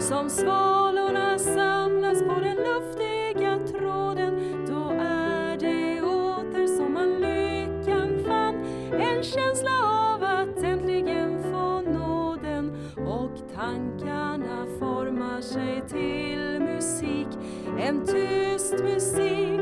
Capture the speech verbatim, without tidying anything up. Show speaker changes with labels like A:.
A: Som svalorna samlas på den luftiga tråden, då är det åter som man lyckan fann. En känsla av att äntligen få nåden, och tankarna formar sig till musik. En tyst musik